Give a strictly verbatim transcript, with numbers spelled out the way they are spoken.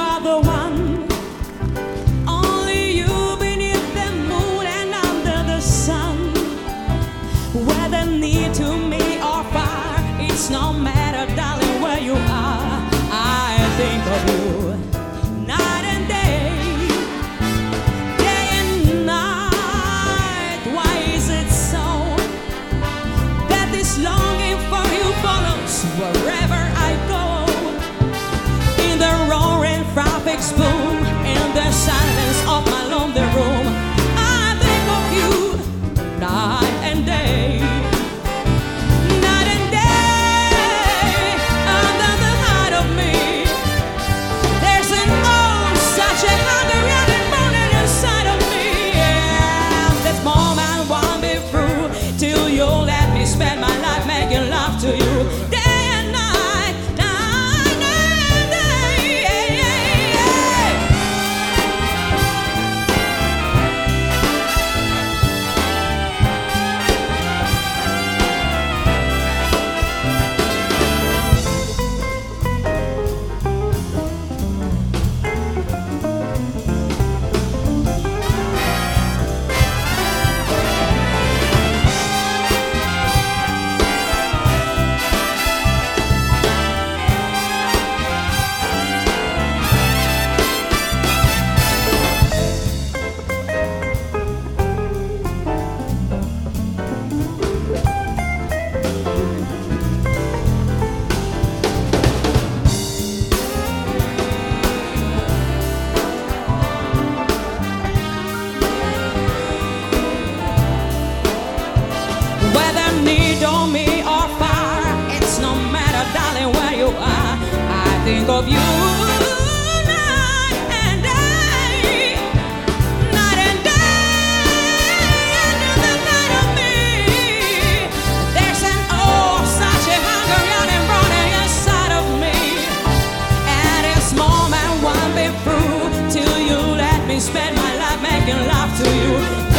are the one. Only you beneath the moon and under the sun. Whether near to me or far, it's no matter, darling, where you are. I think of you night and day, day and night. Why is it so that this longing for you follows wherever I go? In the roaring traffic's boom, in the silence of my lonely room, I think of you night and day. Night and day, under the height of me, there's an oh, such a hunger and burning inside of me. And this moment won't be through till you let me spend my life making love to you. Day and night, night and day. Yeah, yeah, yeah. Whether near or me or far, it's no matter, darling, where you are. I think of you night and day, night and day, under the light of me. There's an oh, such a hunger out and burning inside of me. And this moment won't be through till you let me spend my life making love to you.